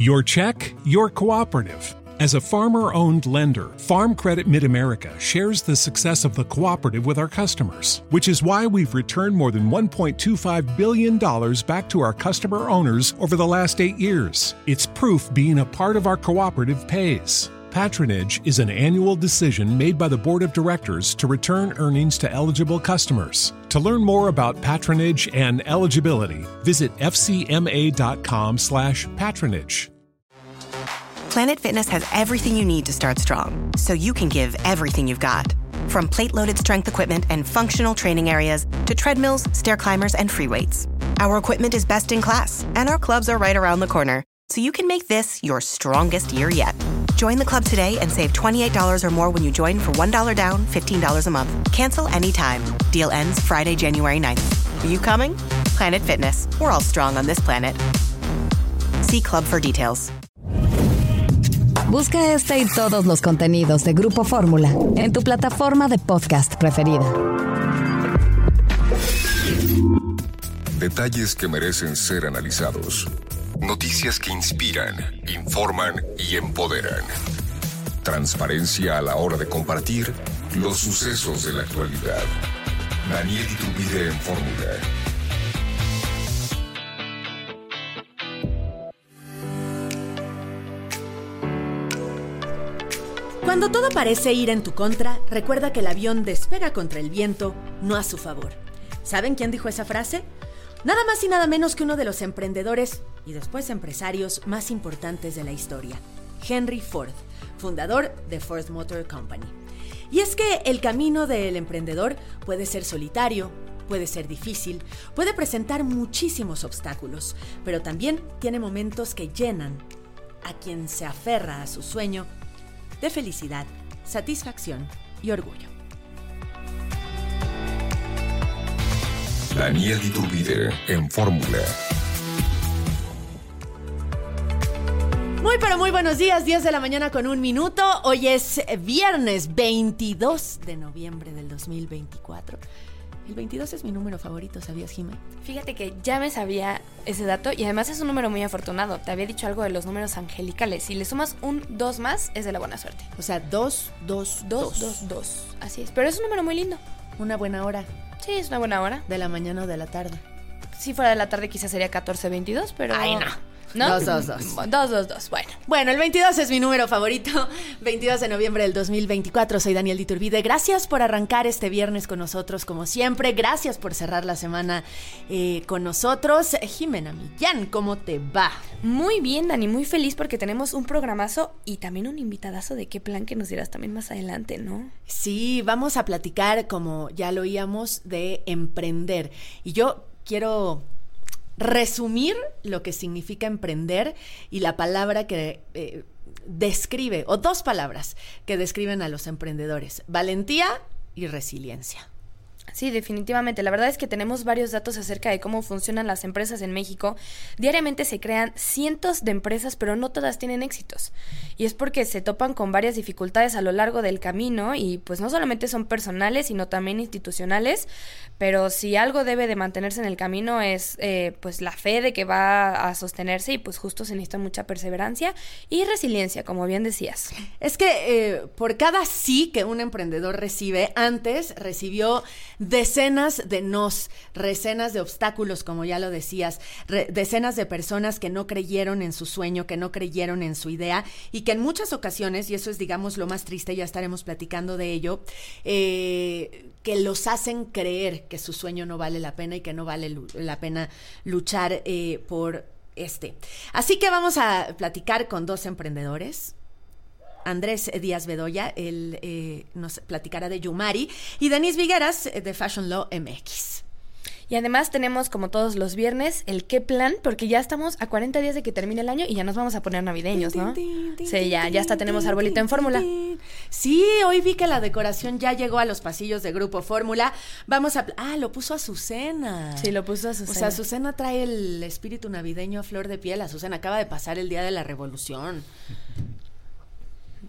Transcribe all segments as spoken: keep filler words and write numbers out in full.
Your check, your cooperative. As a farmer-owned lender, Farm Credit Mid-America shares the success of the cooperative with our customers, which is why we've returned more than one point two five billion dollars back to our customer owners over the last eight years. It's proof being a part of our cooperative pays. Patronage is an annual decision made by the Board of Directors to return earnings to eligible customers. To learn more about patronage and eligibility, visit fcma.com slash patronage. Planet Fitness has everything you need to start strong, so you can give everything you've got. From plate-loaded strength equipment and functional training areas to treadmills, stair climbers, and free weights. Our equipment is best in class, and our clubs are right around the corner, so you can make this your strongest year yet. Join the club today and save twenty-eight dollars or more when you join for one dollar down, fifteen dollars a month. Cancel anytime. Deal ends Friday, January ninth. Are you coming? Planet Fitness. We're all strong on this planet. See club for details. Busca este y todos los contenidos de Grupo Fórmula en tu plataforma de podcast preferida. Detalles que merecen ser analizados. Noticias que inspiran, informan y empoderan. Transparencia a la hora de compartir los sucesos de la actualidad. Daniel Iturbide en Fórmula. Cuando todo parece ir en tu contra, recuerda que el avión despega contra el viento, no a su favor. ¿Saben quién dijo esa frase? Nada más y nada menos que uno de los emprendedores y después empresarios más importantes de la historia, Henry Ford, fundador de Ford Motor Company. Y es que el camino del emprendedor puede ser solitario, puede ser difícil, puede presentar muchísimos obstáculos, pero también tiene momentos que llenan a quien se aferra a su sueño de felicidad, satisfacción y orgullo. Daniel Iturbide en Fórmula. Muy pero muy buenos días, diez de la mañana con un minuto. Hoy es viernes veintidós de noviembre del dos mil veinticuatro. El veintidós es mi número favorito, ¿sabías, Jimé? Fíjate que ya me sabía ese dato y además es un número muy afortunado. Te había dicho algo de los números angelicales. Si le sumas un dos más, es de la buena suerte. O sea, dos, dos, dos, dos, dos. Así es, pero es un número muy lindo. Una buena hora. Sí, es una buena hora. ¿De la mañana o de la tarde? Si fuera de la tarde quizás sería catorce veintidós, pero... Ay, no. ¿No? dos dos dos. dos dos dos, bueno. Bueno, el veintidós es mi número favorito. veintidós de noviembre del dos mil veinticuatro. Soy Daniel Iturbide. Gracias por arrancar este viernes con nosotros, como siempre. Gracias por cerrar la semana eh, con nosotros. Jimena Millán, ¿cómo te va? Muy bien, Dani. Muy feliz porque tenemos un programazo y también un invitadazo de qué plan que nos dirás también más adelante, ¿no? Sí, vamos a platicar, como ya lo oíamos, de emprender. Y yo quiero resumir lo que significa emprender y la palabra que eh, describe, o dos palabras que describen a los emprendedores: valentía y resiliencia. Sí, definitivamente. La verdad es que tenemos varios datos acerca de cómo funcionan las empresas en México. Diariamente se crean cientos de empresas, pero no todas tienen éxitos. Y es porque se topan con varias dificultades a lo largo del camino y pues no solamente son personales, sino también institucionales. Pero si algo debe de mantenerse en el camino es eh, pues la fe de que va a sostenerse y pues justo se necesita mucha perseverancia y resiliencia, como bien decías. Es que eh, por cada sí que un emprendedor recibe, antes recibió decenas de nos, decenas de obstáculos, como ya lo decías, re, decenas de personas que no creyeron en su sueño, que no creyeron en su idea y que en muchas ocasiones, y eso es digamos lo más triste, ya estaremos platicando de ello, eh, que los hacen creer que su sueño no vale la pena y que no vale la pena luchar eh, por este. Así que vamos a platicar con dos emprendedores. Andrés Díaz Bedoya, él eh, nos platicará de Yumari, y Denise Vigueras eh, de Fashion Law M X. Y además tenemos, como todos los viernes, el qué plan, porque ya estamos a cuarenta días de que termine el año y ya nos vamos a poner navideños, ¿no? Sí, ya, ya hasta tenemos arbolito en Fórmula. Sí, hoy vi que la decoración ya llegó a los pasillos de Grupo Fórmula. Vamos a... Ah, lo puso Azucena. Sí, lo puso Azucena. O sea, Azucena trae el espíritu navideño a flor de piel. Azucena acaba de pasar el Día de la Revolución.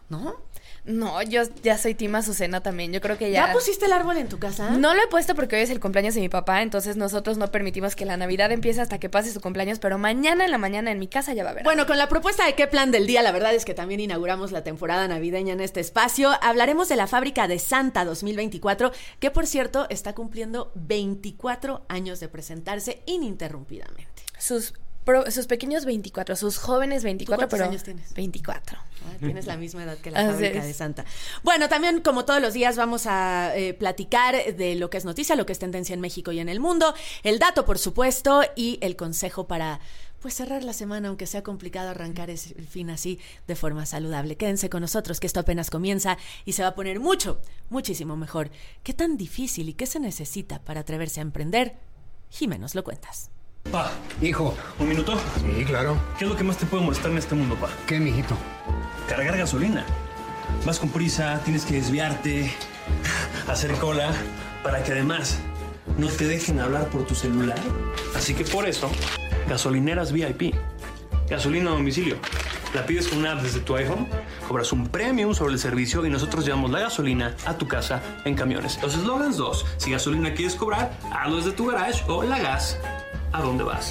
¿no? No, yo ya soy team Azucena también. Yo creo que ya... ¿Ya pusiste el árbol en tu casa? No lo he puesto porque hoy es el cumpleaños de mi papá, entonces nosotros no permitimos que la Navidad empiece hasta que pase su cumpleaños, pero mañana en la mañana en mi casa ya va a haber. Bueno, con la propuesta de qué plan del día, la verdad es que también inauguramos la temporada navideña en este espacio. Hablaremos de la Fábrica de Santa dos mil veinticuatro, que por cierto está cumpliendo veinticuatro años de presentarse ininterrumpidamente. Sus... Pro, sus pequeños veinticuatro, sus jóvenes veinticuatro, ¿Tú cuántos pero años tienes? veinticuatro. Ah, tienes la misma edad que la Así Fábrica es. de Santa. Bueno, también como todos los días vamos a eh, platicar de lo que es noticia, lo que es tendencia en México y en el mundo, el dato por supuesto y el consejo para pues cerrar la semana, aunque sea complicado arrancar el fin así de forma saludable. Quédense con nosotros que esto apenas comienza y se va a poner mucho, muchísimo mejor. ¿Qué tan difícil y qué se necesita para atreverse a emprender? Jimé, nos lo cuentas. Pa, Hijo. ¿un minuto? Sí, claro. ¿Qué es lo que más te puede molestar en este mundo, pa? ¿Qué, mijito? Cargar gasolina. Vas con prisa, tienes que desviarte, hacer cola, para que además no te dejen hablar por tu celular. Así que por eso, gasolineras V I P. Gasolina a domicilio. La pides con una app desde tu iPhone, cobras un premium sobre el servicio y nosotros llevamos la gasolina a tu casa en camiones. Los eslogans dos. Si gasolina quieres cobrar, hazlo desde tu garage o la gas. ¿A dónde vas?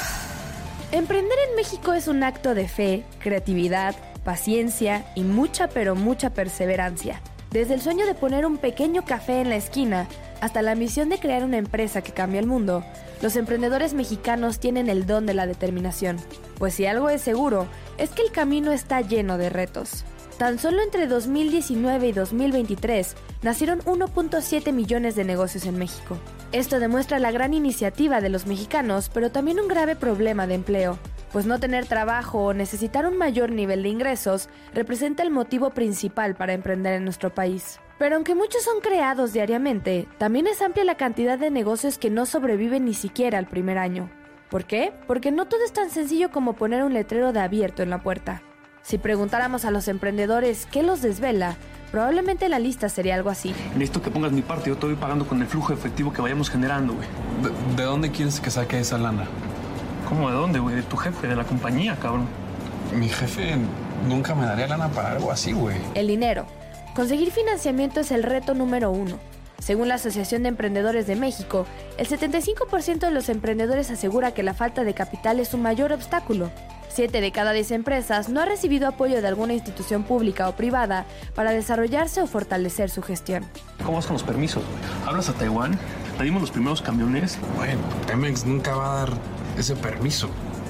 Emprender en México es un acto de fe, creatividad, paciencia y mucha pero mucha perseverancia. Desde el sueño de poner un pequeño café en la esquina hasta la misión de crear una empresa que cambie el mundo, los emprendedores mexicanos tienen el don de la determinación. Pues si algo es seguro, es que el camino está lleno de retos. Tan solo entre dos mil diecinueve y dos mil veintitrés nacieron uno punto siete millones de negocios en México. Esto demuestra la gran iniciativa de los mexicanos, pero también un grave problema de empleo, pues no tener trabajo o necesitar un mayor nivel de ingresos representa el motivo principal para emprender en nuestro país. Pero aunque muchos son creados diariamente, también es amplia la cantidad de negocios que no sobreviven ni siquiera al primer año. ¿Por qué? Porque no todo es tan sencillo como poner un letrero de abierto en la puerta. Si preguntáramos a los emprendedores qué los desvela, probablemente la lista sería algo así. Necesito que pongas mi parte, yo te voy pagando con el flujo efectivo que vayamos generando, güey. ¿De, ¿De dónde quieres que saque esa lana? ¿Cómo de dónde, güey? De tu jefe, de la compañía, cabrón. Mi jefe nunca me daría lana para algo así, güey. El dinero. Conseguir financiamiento es el reto número uno. Según la Asociación de Emprendedores de México, el setenta y cinco por ciento de los emprendedores asegura que la falta de capital es su mayor obstáculo. Siete de cada diez empresas no ha recibido apoyo de alguna institución pública o privada para desarrollarse o fortalecer su gestión. ¿Cómo vas con los permisos, güey? ¿Hablas a Taiwán? ¿Pedimos los primeros camiones? Bueno, Pemex nunca va a dar ese permiso.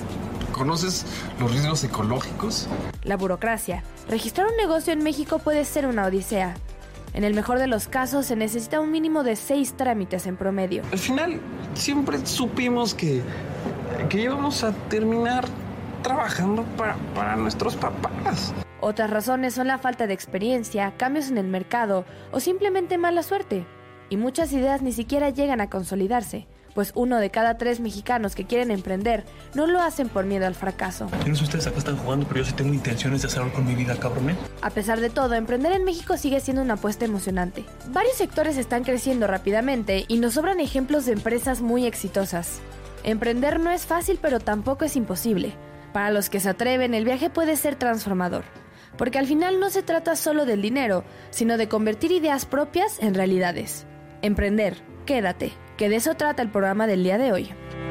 ¿Conoces los riesgos ecológicos? La burocracia. Registrar un negocio en México puede ser una odisea. En el mejor de los casos se necesita un mínimo de seis trámites en promedio. Al final, siempre supimos que, que íbamos a terminar trabajando para, para nuestros papás. Otras razones son la falta de experiencia, cambios en el mercado o simplemente mala suerte. Y muchas ideas ni siquiera llegan a consolidarse, pues uno de cada tres mexicanos que quieren emprender no lo hacen por miedo al fracaso. Yo no sé ustedes acá están jugando, pero yo sí tengo intenciones de hacer algo con mi vida, cabrón. A pesar de todo, emprender en México sigue siendo una apuesta emocionante. Varios sectores están creciendo rápidamente y nos sobran ejemplos de empresas muy exitosas. Emprender no es fácil, pero tampoco es imposible. Para los que se atreven, el viaje puede ser transformador, porque al final no se trata solo del dinero, sino de convertir ideas propias en realidades. Emprender, quédate, que de eso trata el programa del día de hoy.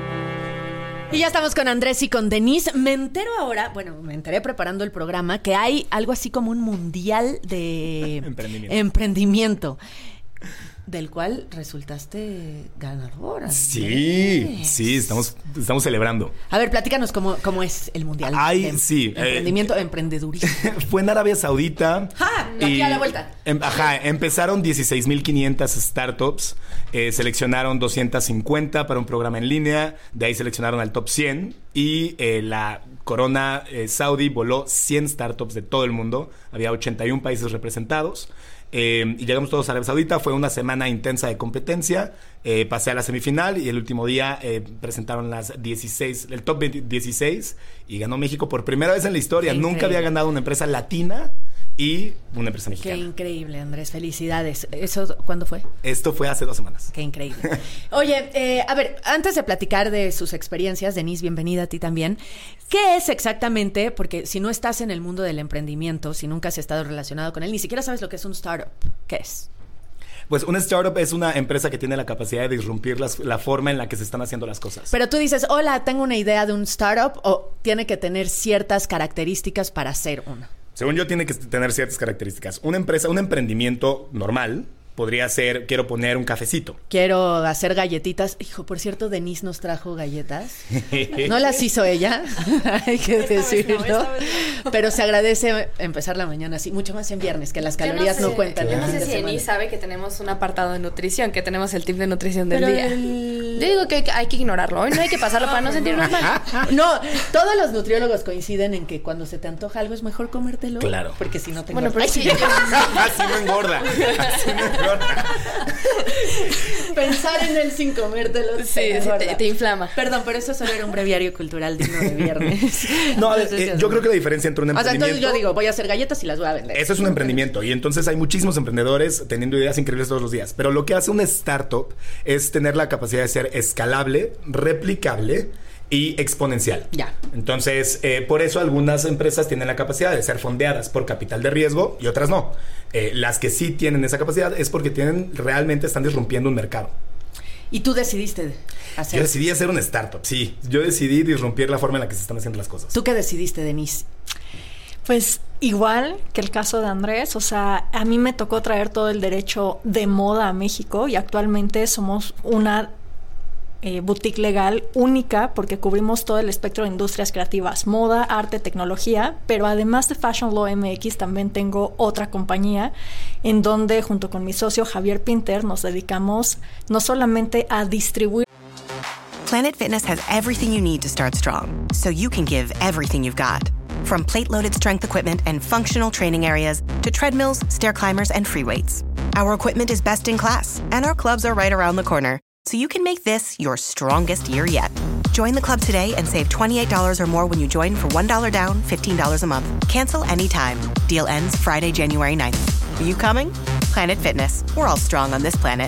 Y ya estamos con Andrés y con Denise. Me entero ahora, bueno, me enteré preparando el programa, que hay algo así como un mundial de emprendimiento. emprendimiento. Del cual resultaste ganadora. Sí, sí, estamos, estamos celebrando. A ver, platícanos cómo, cómo es el mundial. Ay, de sí. Emprendimiento, eh, emprendedurismo. Fue en Arabia Saudita. ¡Ja! Aquí a la vuelta. Em, ajá, empezaron dieciséis mil quinientas startups. Eh, seleccionaron doscientas cincuenta para un programa en línea. De ahí seleccionaron al top cien. Y eh, la corona eh, saudí voló cien startups de todo el mundo. Había ochenta y un países representados. Eh, y llegamos todos a Arabia Saudita. Fue una semana intensa de competencia. Eh, pasé a la semifinal y el último día eh, presentaron las dieciséis, el top dieciséis y ganó México por primera vez en la historia. Increíble. Nunca había ganado una empresa latina y una empresa mexicana. Qué increíble, Andrés. Felicidades. ¿Eso cuándo fue? Esto fue hace dos semanas. Qué increíble. Oye, eh, a ver, antes de platicar de sus experiencias, Denise, bienvenida a ti también. ¿Qué es exactamente? Porque si no estás en el mundo del emprendimiento, si nunca has estado relacionado con él, ni siquiera sabes lo que es un startup. ¿Qué es? Pues una startup es una empresa que tiene la capacidad de disrumpir las, la forma en la que se están haciendo las cosas. Pero tú dices, hola, tengo una idea de un startup, o tiene que tener ciertas características para ser una. Según yo, tiene que tener ciertas características. Una empresa, un emprendimiento normal podría ser, quiero poner un cafecito. Quiero hacer galletitas. Hijo, por cierto, Denise nos trajo galletas. No las hizo ella, hay que esta decirlo. vez no, esta vez no. Pero se agradece empezar la mañana así, mucho más en viernes, que las calorías no, no sé, cuentan. Yo no el fin sé de si semana. Denise sabe que tenemos un apartado de nutrición, que tenemos el tip de nutrición del Pero día. el- Yo digo que hay, que hay que ignorarlo. Hoy no hay que pasarlo para no sentirnos mal. No, todos los nutriólogos coinciden en que cuando se te antoja algo es mejor comértelo. Claro. Porque si no te Bueno, engordas. pero sí, Así no engorda. Así no engorda. Pensar en él sin comértelo Sí, te, sí, engorda. te, te inflama. Perdón, pero eso solo era un breviario cultural digno de viernes. No, a ver, Entonces, eh, ya yo no. creo que la diferencia entre un O sea, emprendimiento... entonces yo digo, voy a hacer galletas y las voy a vender. Eso es un emprendimiento y entonces hay muchísimos emprendedores teniendo ideas increíbles todos los días. Pero lo que hace una startup es tener la capacidad de ser escalable, replicable y exponencial. Ya. Entonces, eh, por eso algunas empresas tienen la capacidad de ser fondeadas por capital de riesgo y otras no. Eh, las que sí tienen esa capacidad es porque tienen realmente están disrumpiendo un mercado. Y tú decidiste hacer. Yo decidí hacer una startup, sí. Yo decidí disrumpir la forma en la que se están haciendo las cosas. ¿Tú qué decidiste, Denise? Pues igual que el caso de Andrés, o sea, a mí me tocó traer todo el derecho de moda a México y actualmente somos una eh, boutique legal única porque cubrimos todo el espectro de industrias creativas, moda, arte, tecnología, pero además de Fashion Law M X también tengo otra compañía en donde junto con mi socio Javier Pinter nos dedicamos no solamente a distribuir. Planet Fitness has everything you need to start strong, so you can give everything you've got. From plate-loaded strength equipment and functional training areas to treadmills, stair climbers, and free weights. Our equipment is best in class, and our clubs are right around the corner, so you can make this your strongest year yet. Join the club today and save twenty-eight dollars or more when you join for one dollar down, fifteen dollars a month. Cancel anytime. Deal ends Friday, January ninth. Are you coming? Planet Fitness. We're all strong on this planet.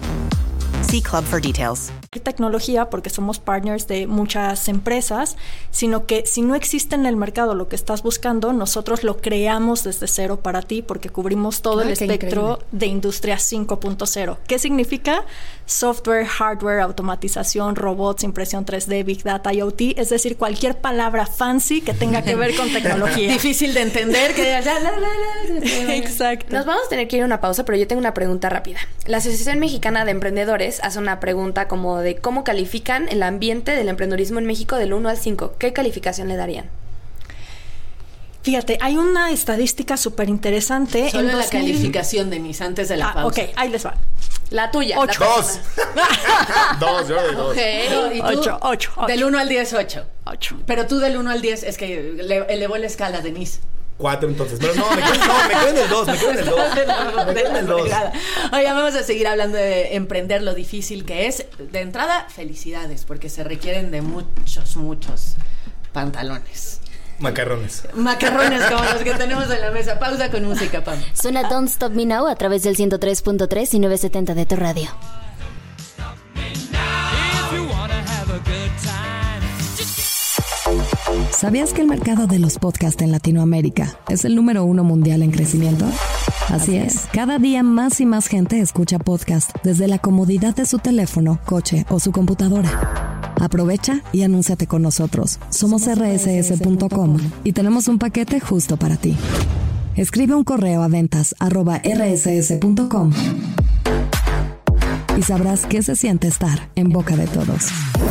See Club for details. Tecnología porque somos partners de muchas empresas, sino que si no existe en el mercado lo que estás buscando, nosotros lo creamos desde cero para ti porque cubrimos todo Ah, el qué espectro increíble. de industria cinco punto cero. ¿Qué significa? Software, hardware, automatización, robots, impresión tres D, Big Data, IoT, es decir, cualquier palabra fancy que tenga que ver con tecnología. Difícil de entender que ya, la, la, la. Exacto. Nos vamos a tener que ir a una pausa, pero yo tengo una pregunta rápida. La Asociación Mexicana de Emprendedores hace una pregunta como de cómo califican el ambiente del emprendedurismo en México del uno al cinco. ¿Qué calificación le darían? Fíjate, hay una estadística súper interesante. Solo en la dos mil calificación de mis antes de la Ah, pausa. ok, ahí les va. La tuya. Ocho. la Dos. Dos, yo doy dos. Ok, ¿y tú? Ocho, ocho, ocho. Del uno al diez, ocho. Ocho. Pero tú del uno al diez, es que le, elevó la escala, Denise. Cuatro entonces. Pero no, me quedo, no, me quedo en el dos, me quedo en el dos. Me quedo en el dos. Oye, vamos a seguir hablando de emprender, lo difícil que es. De entrada, felicidades, porque se requieren de muchos, muchos pantalones. Macarrones. Macarrones como los que tenemos en la mesa. Pausa con música, Pam. Suena Don't Stop Me Now a través del ciento tres punto tres y novecientos setenta de tu radio. ¿Sabías que el mercado de los podcasts en Latinoamérica es el número uno mundial en crecimiento? Así es, cada día más y más gente escucha podcast desde la comodidad de su teléfono, coche o su computadora. Aprovecha y anúnciate con nosotros. Somos erre ese ese punto com y tenemos un paquete justo para ti. Escribe un correo a ventas arroba erre ese ese punto com y sabrás qué se siente estar en boca de todos.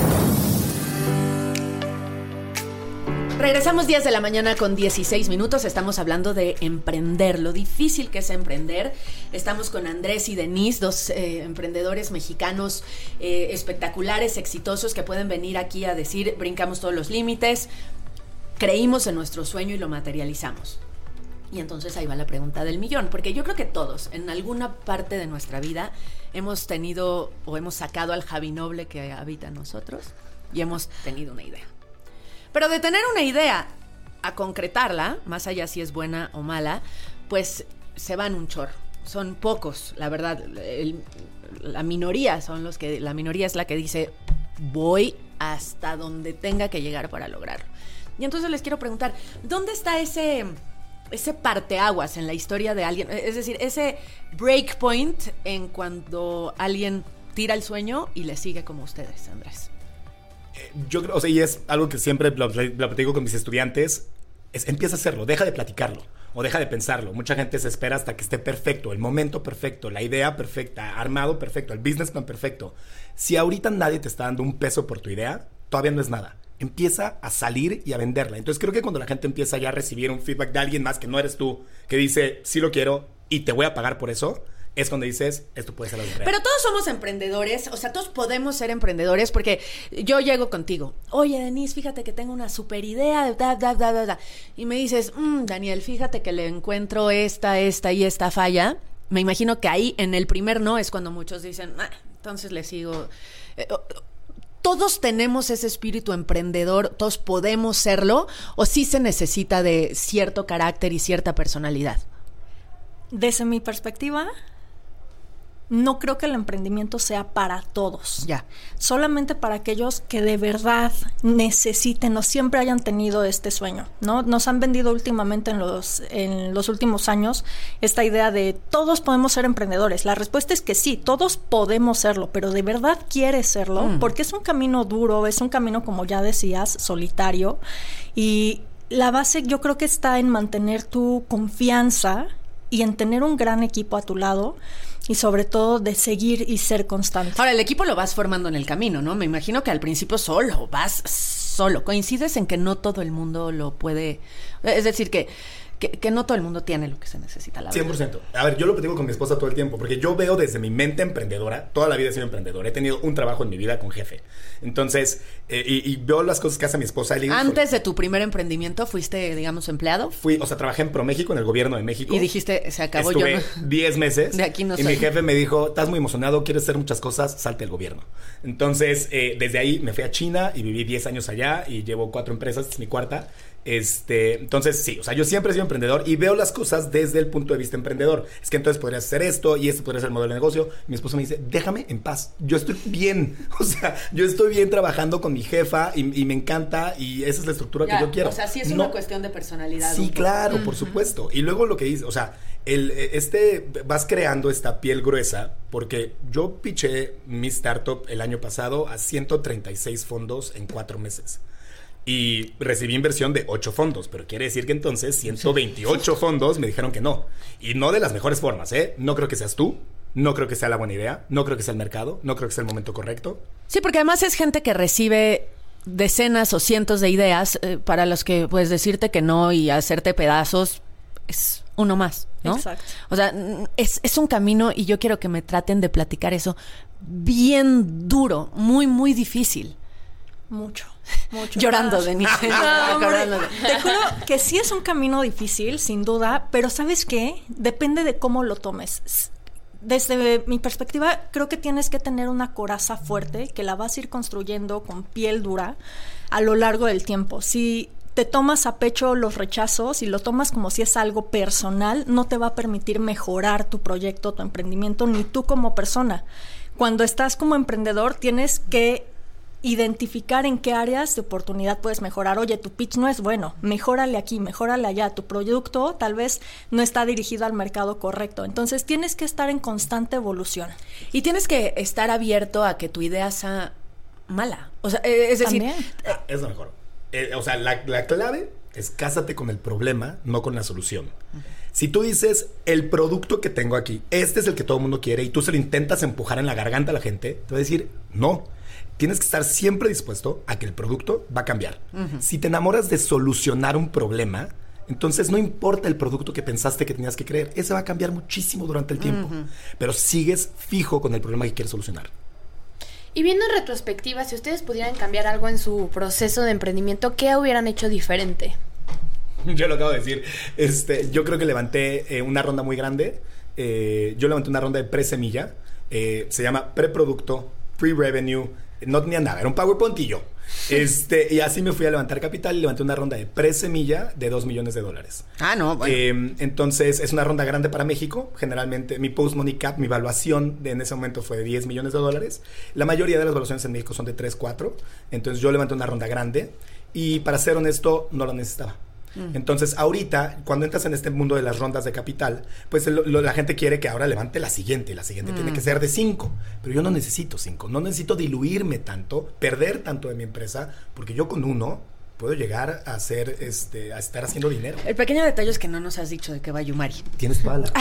Regresamos diez de la mañana con dieciséis minutos. Estamos hablando de emprender, lo difícil que es emprender. Estamos con Andrés y Denise, dos eh, emprendedores mexicanos eh, espectaculares, exitosos, que pueden venir aquí a decir, brincamos todos los límites, creímos en nuestro sueño y lo materializamos. Y entonces ahí va la pregunta del millón, porque yo creo que todos, en alguna parte de nuestra vida, hemos tenido o hemos sacado al Javi Noble que habita en nosotros y hemos tenido una idea. Pero de tener una idea a concretarla, más allá si es buena o mala, pues se van un chorro. Son pocos, la verdad. El, la minoría son los que, la minoría es la que dice, voy hasta donde tenga que llegar para lograrlo. Y entonces les quiero preguntar, ¿dónde está ese, ese parteaguas en la historia de alguien? Es decir, ese breakpoint en cuando alguien tira el sueño y le sigue como ustedes, Andrés. Yo creo, o sea, y es algo que siempre lo, lo platico con mis estudiantes, es empieza a hacerlo, deja de platicarlo o deja de pensarlo. Mucha gente se espera hasta que esté perfecto, el momento perfecto, la idea perfecta, armado perfecto, el business plan perfecto. Si ahorita nadie te está dando un peso por tu idea, todavía no es nada. Empieza a salir y a venderla. Entonces creo que cuando la gente empieza ya a recibir un feedback de alguien más que no eres tú, que dice, sí lo quiero y te voy a pagar por eso, es cuando dices, esto puede ser algo real. Pero todos somos emprendedores, o sea, todos podemos ser emprendedores, porque yo llego contigo, oye, Denise, fíjate que tengo una super idea, de da, da, da, da, da. Y me dices, mmm, Daniel, fíjate que le encuentro esta, esta y esta falla. Me imagino que ahí, en el primer no, es cuando muchos dicen, ah, entonces le sigo. Eh, ¿Todos tenemos ese espíritu emprendedor? ¿Todos podemos serlo? ¿O sí se necesita de cierto carácter y cierta personalidad? Desde mi perspectiva, no creo que el emprendimiento sea para todos. Ya. Solamente para aquellos que de verdad necesiten o siempre hayan tenido este sueño, ¿no? Nos han vendido últimamente en los, en los últimos años esta idea de todos podemos ser emprendedores. La respuesta es que sí, todos podemos serlo, pero ¿de verdad quieres serlo? Mm. Porque es un camino duro, es un camino, como ya decías, solitario. Y la base yo creo que está en mantener tu confianza y en tener un gran equipo a tu lado. Y sobre todo de seguir y ser constante. Ahora, el equipo lo vas formando en el camino, ¿no? Me imagino que al principio solo, vas solo. ¿Coincides en que no todo el mundo lo puede...? Es decir, que, que, que no todo el mundo tiene lo que se necesita, la verdad. cien por ciento. A ver, yo lo platico con mi esposa todo el tiempo, porque yo veo desde mi mente emprendedora, toda la vida he sido emprendedor, he tenido un trabajo en mi vida con jefe. Entonces, eh, y, y veo las cosas que hace mi esposa. Y digo, antes de tu primer emprendimiento, ¿fuiste, digamos, empleado? Fui, o sea, trabajé en ProMéxico, en el gobierno de México. Y dijiste, se acabó. Estuve yo no... diez meses. De aquí no y soy. Mi jefe me dijo, estás muy emocionado, quieres hacer muchas cosas, salte al gobierno. Entonces, eh, desde ahí me fui a China y viví diez años allá y llevo cuatro empresas, es mi cuarta. Este, entonces, sí, o sea, yo siempre he sido emprendedor y veo las cosas desde el punto de vista emprendedor. Es que entonces podrías hacer esto y este podría ser el modelo de negocio. Mi esposo me dice, déjame en paz, yo estoy bien. O sea, yo estoy bien trabajando con mi jefa y, y me encanta y esa es la estructura ya, que yo quiero. O sea, sí es no. una cuestión de personalidad. Sí, claro, uh-huh. por supuesto. Y luego lo que dice, o sea, el, este, vas creando esta piel gruesa porque yo piché mi startup el año pasado a ciento treinta y seis fondos en cuatro meses. Y recibí inversión de ocho fondos, pero quiere decir que entonces ciento veintiocho fondos me dijeron que no. Y no de las mejores formas, ¿eh? No creo que seas tú, no creo que sea la buena idea, no creo que sea el mercado, no creo que sea el momento correcto. Sí, porque además es gente que recibe decenas o cientos de ideas eh, para los que puedes decirte que no y hacerte pedazos es uno más, ¿no? Exacto. O sea, es, es un camino y yo quiero que me traten de platicar eso bien duro, muy, muy difícil. Mucho, mucho. Llorando, Denise. No, Llorando. Te juro que sí es un camino difícil, sin duda, pero ¿sabes qué? Depende de cómo lo tomes. Desde mi perspectiva, creo que tienes que tener una coraza fuerte que la vas a ir construyendo con piel dura a lo largo del tiempo. Si te tomas a pecho los rechazos y lo tomas como si es algo personal, no te va a permitir mejorar tu proyecto, tu emprendimiento, ni tú como persona. Cuando estás como emprendedor, tienes que identificar en qué áreas de oportunidad puedes mejorar. Oye, tu pitch no es bueno, mejórale aquí, mejórale allá. Tu producto tal vez no está dirigido al mercado correcto. Entonces tienes que estar en constante evolución. Y tienes que estar abierto a que tu idea sea mala. O sea, es decir... Ah, es lo mejor. Eh, o sea, la, la clave es cásate con el problema, no con la solución. Uh-huh. Si tú dices, el producto que tengo aquí, este es el que todo el mundo quiere, y tú se lo intentas empujar en la garganta a la gente, te va a decir, no. Tienes que estar siempre dispuesto a que el producto va a cambiar. Uh-huh. Si te enamoras de solucionar un problema, entonces no importa el producto que pensaste que tenías que creer, ese va a cambiar muchísimo durante el tiempo. Uh-huh. Pero sigues fijo con el problema que quieres solucionar. Y viendo en retrospectiva, si ustedes pudieran cambiar algo en su proceso de emprendimiento, ¿qué hubieran hecho diferente? Yo lo acabo de decir. Este, yo creo que levanté eh, una ronda muy grande. Eh, yo levanté una ronda de pre-semilla. Eh, se llama preproducto, pre-revenue. No tenía nada, era un PowerPoint y yo. Este, y así me fui a levantar capital y levanté una ronda de pre-semilla de dos millones de dólares. Ah, no, bueno. Eh, entonces, es una ronda grande para México. Generalmente, mi post-money cap, mi evaluación de, en ese momento fue de diez millones de dólares. La mayoría de las evaluaciones en México son de tres, cuatro. Entonces, yo levanté una ronda grande y, para ser honesto, no la necesitaba. Entonces, ahorita, cuando entras en este mundo de las rondas de capital, pues lo, lo, la gente quiere que ahora levante la siguiente. La siguiente mm. tiene que ser de cinco. Pero yo no necesito cinco. No necesito diluirme tanto, perder tanto de mi empresa, porque yo con uno puedo llegar a hacer, este, a estar haciendo dinero. El pequeño detalle es que no nos has dicho de qué va Yumari. Tienes toda la...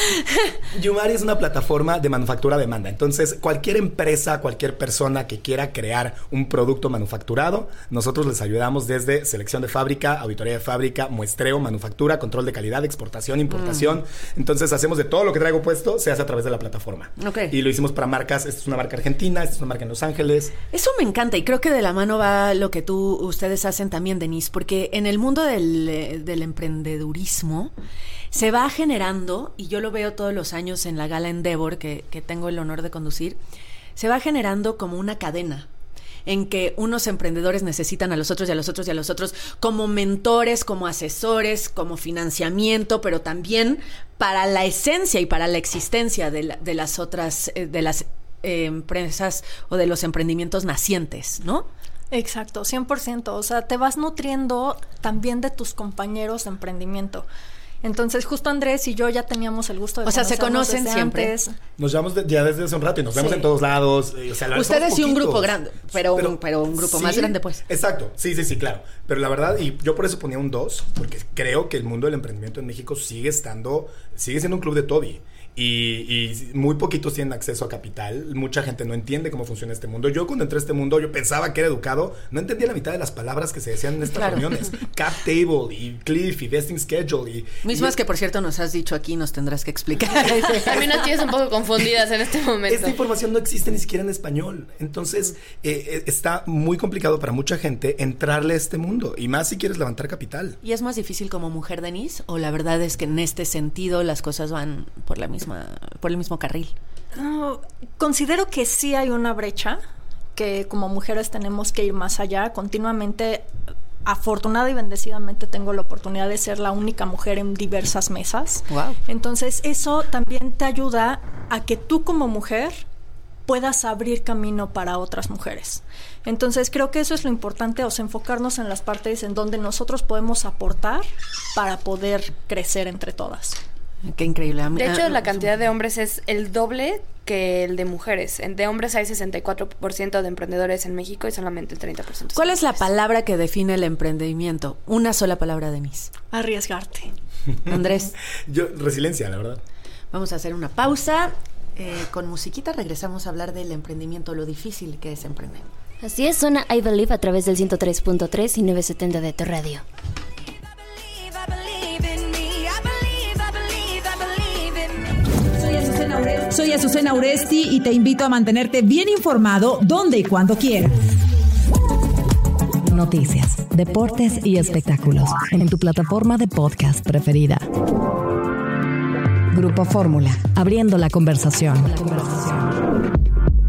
Yumari es una plataforma de manufactura a demanda. Entonces, cualquier empresa, cualquier persona que quiera crear un producto manufacturado, nosotros les ayudamos desde selección de fábrica, auditoría de fábrica, muestreo, manufactura, control de calidad, exportación, importación. Mm. Entonces, hacemos de todo lo que traigo puesto, se hace a través de la plataforma. Okay. Y lo hicimos para marcas. Esta es una marca argentina, esta es una marca en Los Ángeles. Eso me encanta y creo que de la mano va lo que tú, ustedes hacen también, Denise, porque en el mundo del, del emprendedurismo se va generando, y yo lo veo todos los años en la Gala Endeavor, que, que tengo el honor de conducir, se va generando como una cadena en que unos emprendedores necesitan a los otros y a los otros y a los otros como mentores, como asesores, como financiamiento, pero también para la esencia y para la existencia de, la, de las otras, de las eh, empresas o de los emprendimientos nacientes, ¿no? Exacto, cien por ciento. O sea, te vas nutriendo también de tus compañeros de emprendimiento. Entonces, justo Andrés y yo ya teníamos el gusto de O sea, se conocen siempre. Antes. Nos llevamos de, ya desde hace un rato y nos vemos sí. en todos lados. O sea, ustedes y un grupo grande, pero, pero, un, pero un grupo sí, más grande, pues. Exacto, sí, sí, sí, claro. Pero la verdad, y yo por eso ponía un dos, porque creo que el mundo del emprendimiento en México sigue estando, sigue siendo un club de Toby. Y, y muy poquitos tienen acceso a capital. Mucha gente no entiende cómo funciona este mundo. Yo cuando entré a este mundo, yo pensaba que era educado. No entendía la mitad de las palabras que se decían en estas claro. reuniones. Cap table y cliff y vesting schedule. Y, Mismas y, que, por cierto, nos has dicho aquí, nos tendrás que explicar. También nos tienes un poco confundidas en este momento. Esta información no existe ni siquiera en español. Entonces, eh, está muy complicado para mucha gente entrarle a este mundo. Y más si quieres levantar capital. ¿Y es más difícil como mujer, Denise? ¿O la verdad es que en este sentido las cosas van por la misma... por el mismo carril? No, considero que sí hay una brecha, que como mujeres tenemos que ir más allá. Continuamente, afortunada y bendecidamente, tengo la oportunidad de ser la única mujer en diversas mesas. Wow. Entonces, eso también te ayuda a que tú como mujer puedas abrir camino para otras mujeres. Entonces, creo que eso es lo importante, o sea, enfocarnos en las partes en donde nosotros podemos aportar para poder crecer entre todas. Qué increíble. De hecho, la cantidad de hombres es el doble que el de mujeres. De hombres hay sesenta y cuatro por ciento de emprendedores en México y solamente el treinta por ciento. ¿Cuál es la palabra que define el emprendimiento? Una sola palabra, Denise. Arriesgarte. Andrés. Yo, resiliencia, la verdad. Vamos a hacer una pausa. Eh, con musiquita regresamos a hablar del emprendimiento, lo difícil que es emprender. Así es, suena I Believe a través del ciento tres punto tres y novecientos setenta de tu radio. Soy Azucena Uresti y te invito a mantenerte bien informado donde y cuando quieras. Noticias, deportes y espectáculos en tu plataforma de podcast preferida. Grupo Fórmula, abriendo la conversación. La conversación.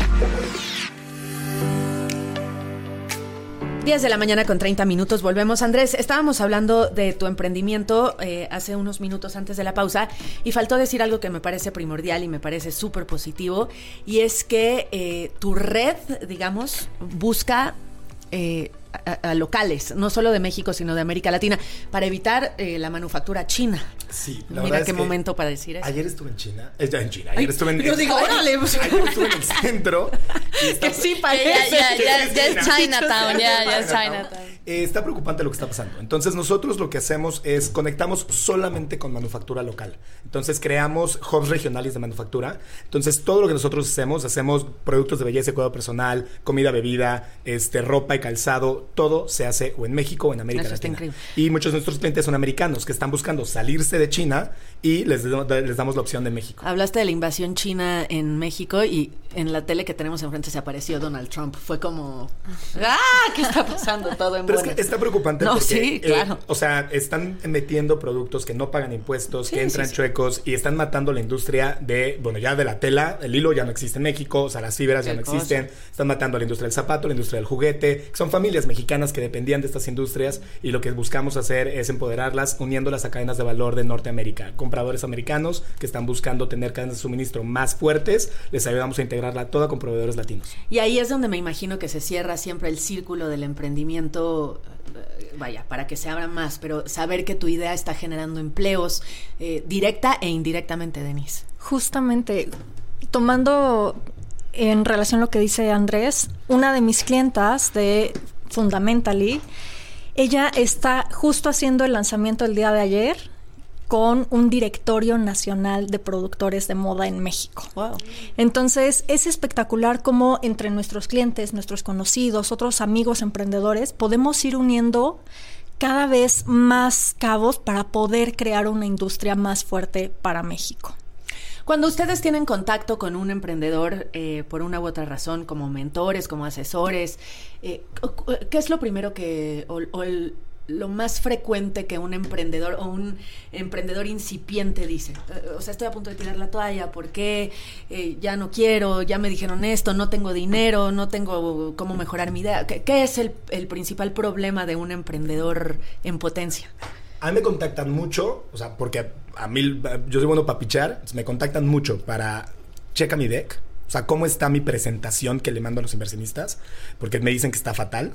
diez de la mañana con treinta minutos, volvemos. Andrés, estábamos hablando de tu emprendimiento eh, hace unos minutos antes de la pausa y faltó decir algo que me parece primordial y me parece súper positivo, y es que eh, tu red, digamos, busca eh, a, a locales, no solo de México, sino de América Latina, para evitar eh, la manufactura china. Sí, la Mira verdad qué es que momento para decir eso. Ayer estuve en China, eh, en China, ayer Ay, estuve en... Yo digo, órale. Ayer estuve en el centro. Y está, que sí parece. Ya, ya, ya, ya es Chinatown, ya, ya es Chinatown. Chinatown. Eh, está preocupante lo que está pasando. Entonces nosotros lo que hacemos es conectamos solamente con manufactura local. Entonces creamos hubs regionales de manufactura. Entonces todo lo que nosotros hacemos, hacemos productos de belleza y cuidado personal, comida, bebida, este, ropa y calzado, todo se hace o en México o en América Eso está Latina. increíble. Y muchos de nuestros clientes son americanos que están buscando salirse de China y les, les damos la opción de México. Hablaste de la invasión china en México y en la tele que tenemos enfrente se apareció Donald Trump. Fue como, ¡ah! ¿Qué está pasando? Todo en Pero bolas. es que está preocupante No, porque, sí, claro. eh, o sea, están metiendo productos que no pagan impuestos, Sí, que entran sí, sí. chuecos y están matando la industria de, bueno, ya de la tela. El hilo ya no existe en México, o sea, las fibras ya Qué no cosa. existen. Están matando la industria del zapato, la industria del juguete. Son familias mexicanas que dependían de estas industrias y lo que buscamos hacer es empoderarlas uniéndolas a cadenas de valor de Norteamérica. Compradores americanos que están buscando tener cadenas de suministro más fuertes, les ayudamos a integrarla toda con proveedores latinos. Y ahí es donde me imagino que se cierra siempre el círculo del emprendimiento, eh, vaya, para que se abra más, pero saber que tu idea está generando empleos eh, directa e indirectamente, Denise. Justamente, tomando en relación a lo que dice Andrés, una de mis clientas de Fundamentally, ella está justo haciendo el lanzamiento el día de ayer con un directorio nacional de productores de moda en México. Wow. Entonces, es espectacular cómo entre nuestros clientes, nuestros conocidos, otros amigos emprendedores, podemos ir uniendo cada vez más cabos para poder crear una industria más fuerte para México. Cuando ustedes tienen contacto con un emprendedor eh, por una u otra razón, como mentores, como asesores, eh, ¿qué es lo primero que, o, o el, lo más frecuente que un emprendedor o un emprendedor incipiente dice? O sea, estoy a punto de tirar la toalla, ¿por qué? Eh, ya no quiero, ya me dijeron esto, no tengo dinero, no tengo cómo mejorar mi idea. ¿Qué, qué es el, el principal problema de un emprendedor en potencia? A mí me contactan mucho, o sea, porque a mí, yo soy bueno para pichar, me contactan mucho para, checa mi deck, o sea, cómo está mi presentación que le mando a los inversionistas, porque me dicen que está fatal,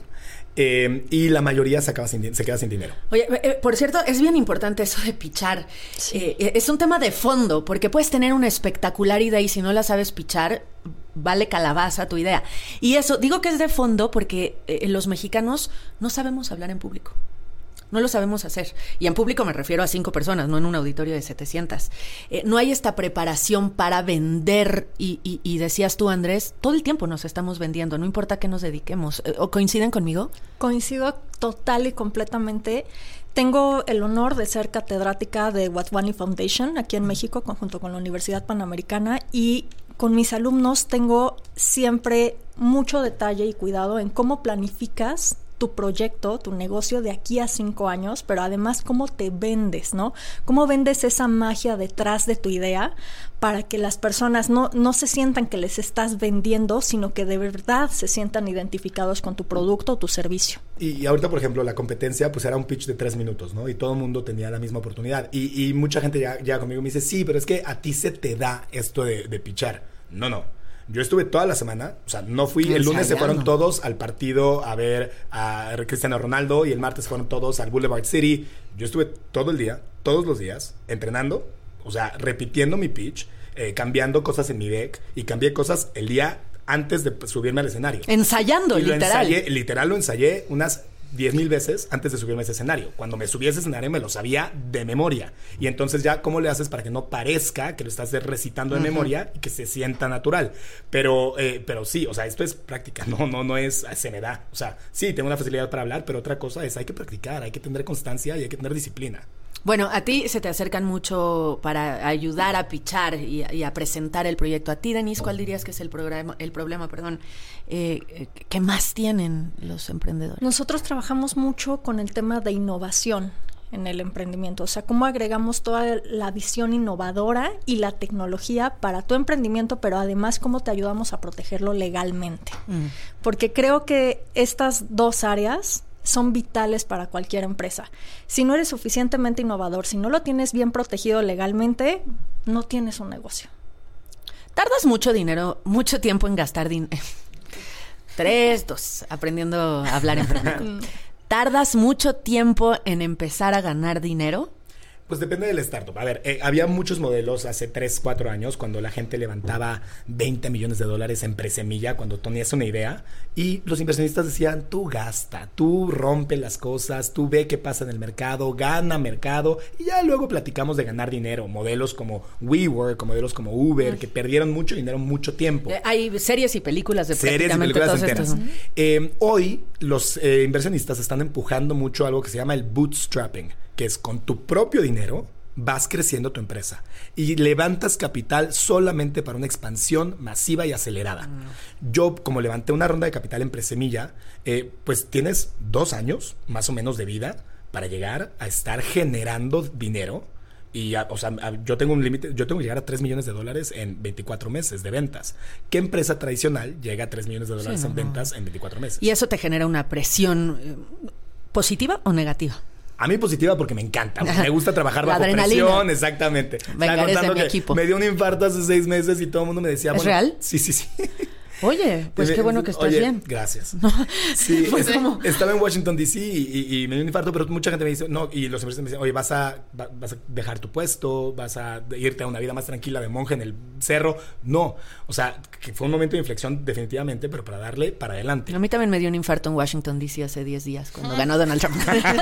eh, y la mayoría se, acaba sin, se queda sin dinero. Oye, eh, por cierto, es bien importante eso de pichar. Sí. Eh, es un tema de fondo, porque puedes tener una espectacular idea y si no la sabes pichar, vale calabaza tu idea. Y eso, digo que es de fondo porque eh, los mexicanos no sabemos hablar en público. No lo sabemos hacer. Y en público me refiero a cinco personas, no en un auditorio de setecientas. Eh, no hay esta preparación para vender. Y, y, y decías tú, Andrés, todo el tiempo nos estamos vendiendo, no importa qué nos dediquemos. ¿O coinciden conmigo? Coincido total y completamente. Tengo el honor de ser catedrática de Watwani Foundation aquí en México, junto con la Universidad Panamericana, y con mis alumnos tengo siempre mucho detalle y cuidado en cómo planificas tu proyecto, tu negocio de aquí a cinco años, pero además cómo te vendes, ¿no? Cómo vendes esa magia detrás de tu idea para que las personas no, no se sientan que les estás vendiendo, sino que de verdad se sientan identificados con tu producto o tu servicio. Y, y ahorita, por ejemplo, la competencia pues era un pitch de tres minutos, ¿no? Y todo el mundo tenía la misma oportunidad. Y, y mucha gente ya, ya conmigo me dice, sí, pero es que a ti se te da esto de, de pitchar. No, no. Yo estuve toda la semana, o sea, no fui, el lunes se fueron todos al partido a ver a Cristiano Ronaldo y el martes fueron todos al Boulevard City. Yo estuve todo el día, todos los días, entrenando, o sea, repitiendo mi pitch, eh, cambiando cosas en mi deck y cambié cosas el día antes de subirme al escenario. Ensayando, y lo literal. Ensayé, literal lo ensayé unas diez mil veces antes de subirme a ese escenario. Cuando me subí a ese escenario me lo sabía de memoria. Y entonces ya, ¿cómo le haces para que no parezca que lo estás recitando de uh-huh. memoria y que se sienta natural? Pero, eh, pero sí, o sea, esto es práctica, no, no, no es, se me da. O sea, sí, tengo una facilidad para hablar, pero otra cosa es, hay que practicar, hay que tener constancia y hay que tener disciplina. Bueno, a ti se te acercan mucho para ayudar a pichar y, y a presentar el proyecto. A ti, Denise, ¿cuál dirías que es el programa, el problema, perdón, eh, que más tienen los emprendedores? Nosotros trabajamos mucho con el tema de innovación en el emprendimiento, o sea, cómo agregamos toda la visión innovadora y la tecnología para tu emprendimiento, pero además cómo te ayudamos a protegerlo legalmente. Mm. Porque creo que estas dos áreas son vitales para cualquier empresa. Si no eres suficientemente innovador, si no lo tienes bien protegido legalmente, no tienes un negocio. Tardas mucho dinero, mucho tiempo en gastar dinero. Tres, dos, aprendiendo a hablar en público. ¿Tardas mucho tiempo en empezar a ganar dinero? Pues depende del startup. A ver, eh, había muchos modelos hace tres, cuatro años cuando la gente levantaba veinte millones de dólares en presemilla, cuando tenías una idea, y los inversionistas decían, tú gasta, tú rompe las cosas, tú ve qué pasa en el mercado, gana mercado, y ya luego platicamos de ganar dinero. Modelos como WeWork, modelos como Uber, que perdieron mucho dinero mucho tiempo. Eh, hay series y películas de Series y películas enteras. Estos, ¿no? eh, hoy los eh, inversionistas están empujando mucho algo que se llama el bootstrapping, que es con tu propio dinero vas creciendo tu empresa y levantas capital solamente para una expansión masiva y acelerada. Mm. Yo, como levanté una ronda de capital en Presemilla, eh, pues tienes dos años más o menos de vida para llegar a estar generando dinero. Y, a, o sea, a, yo tengo un límite, yo tengo que llegar a tres millones de dólares en veinticuatro meses de ventas. ¿Qué empresa tradicional llega a tres millones de dólares sí, no, en ventas en veinticuatro meses? ¿Y eso te genera una presión eh, positiva o negativa? A mí positiva porque me encanta. Me gusta trabajar bajo adrenalina. Presión, exactamente. Venga, eres de mi equipo. Me dio un infarto hace seis meses y todo el mundo me decía... ¿Es bueno, real? Sí, sí, sí. Oye, pues qué bueno que estás Oye, bien. Gracias. No. Sí, pues es, ¿cómo? Estaba en Washington, D C y, y, y me dio un infarto, pero mucha gente me dice, no, y los inversores me dicen, oye, vas a, va, vas a dejar tu puesto, vas a irte a una vida más tranquila de monje en el cerro. No, o sea, que fue un momento de inflexión definitivamente, pero para darle para adelante. A mí también me dio un infarto en Washington, D C hace diez días, cuando ganó Donald Trump.